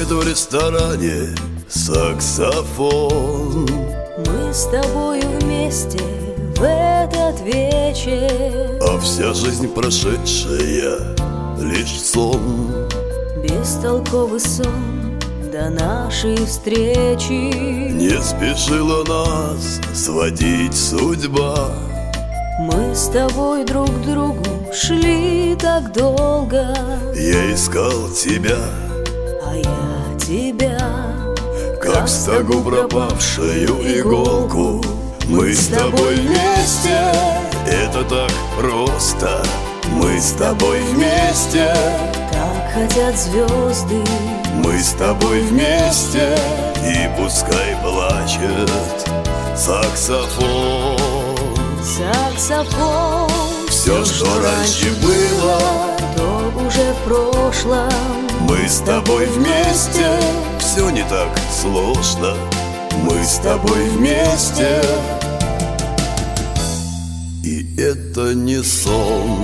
играет в ресторане саксофон. Мы с тобою вместе в этот вечер, а вся жизнь прошедшая лишь сон. Бестолковый сон до нашей встречи. Не спешила нас сводить судьба. Мы с тобой друг к другу шли так долго. Я искал тебя, а я тебя, как стогу пропавшую иголку. Мы с тобой вместе, это так просто. Мы с тобой вместе, так хотят звезды. Мы с тобой вместе, и пускай плачет саксофон. Саксофон. Все, что раньше было, то уже в прошлом. Мы с тобой вместе, все не так сложно. Мы с тобой вместе, и это не сон.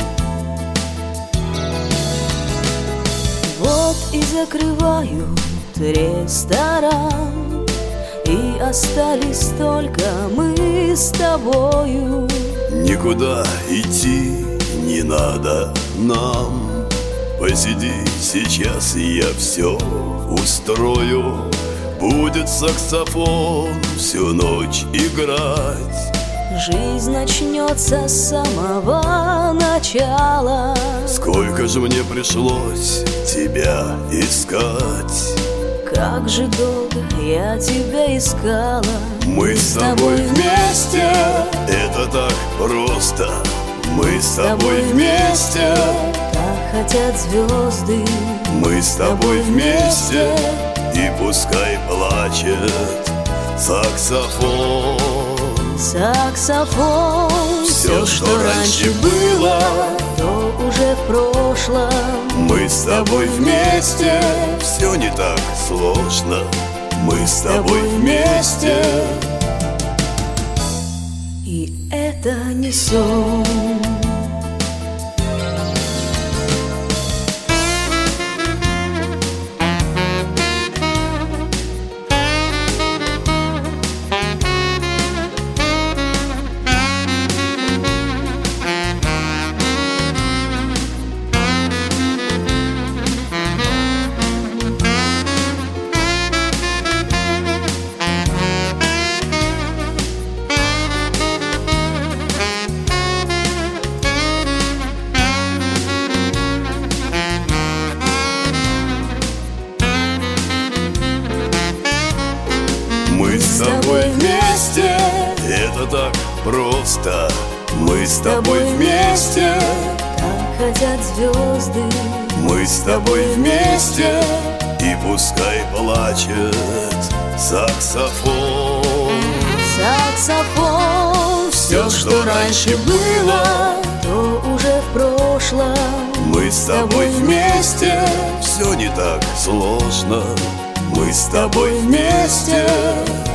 Вот и закрывают ресторан, и остались только мы с тобою. Никуда идти не надо нам. Посиди сейчас, я все устрою. Будет саксофон всю ночь играть. Жизнь начнется с самого начала. Сколько же мне пришлось тебя искать. Как же долго я тебя искала. Мы с тобой вместе, это так просто. Мы с тобой вместе, так хотят звезды. Мы с тобой вместе, и пускай плачет саксофон. Саксофон. Все, что раньше было, то уже в прошлом. Мы с тобой вместе, все не так сложно. Мы с тобой вместе, и это не сон. мы с тобой вместе, это так просто. Мы с тобой вместе, так хотят звезды. Мы с тобой вместе, и пускай плачет саксофон. Саксофон. Все, что раньше было, то уже в прошлом. Мы с тобой вместе, все не так сложно. Мы с тобой вместе,